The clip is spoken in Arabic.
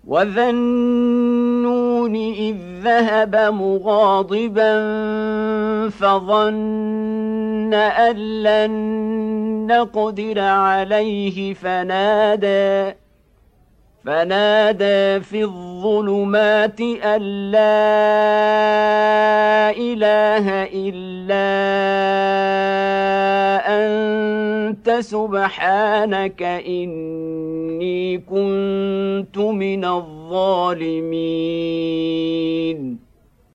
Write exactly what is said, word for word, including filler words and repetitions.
وذا النون إذ ذهب مغاضبا فظن أن لن نقدر عليه فنادى فنادى في الظلمات أن لا إله إلا أنت سبحانك إني كنت من الظالمين